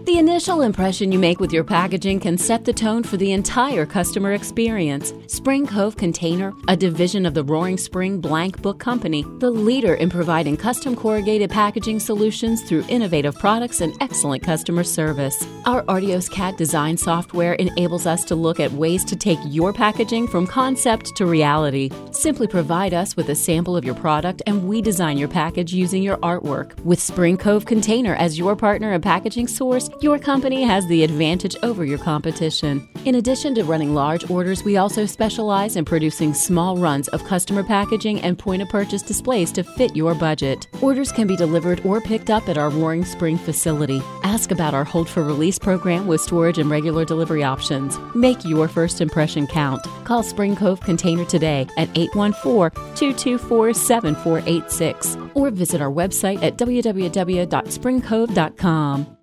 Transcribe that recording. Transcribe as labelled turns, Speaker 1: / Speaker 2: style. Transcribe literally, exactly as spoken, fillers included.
Speaker 1: The initial impression you make with your packaging can set the tone for the entire customer experience. Spring Cove Container, a division of the Roaring Spring Blank Book Company, the leader in providing custom corrugated packaging solutions through innovative products and excellent customer service. Our Artios C A D design software enables us to look at ways to take your packaging from concept to reality. Simply provide us with a sample of your product and we design your package using your artwork. With Spring Cove Container as your partner and packaging source, your company has the advantage over your competition. In addition to running large orders, we also specialize in producing small runs of customer packaging and point-of-purchase displays to fit your budget. Orders can be delivered or picked up at our Roaring Spring facility. Ask about our Hold for Release program with storage and regular delivery options. Make your first impression count. Call Spring Cove Container today at eight one four, two two four, seven four eight six or visit our website at w w w dot spring cove dot com.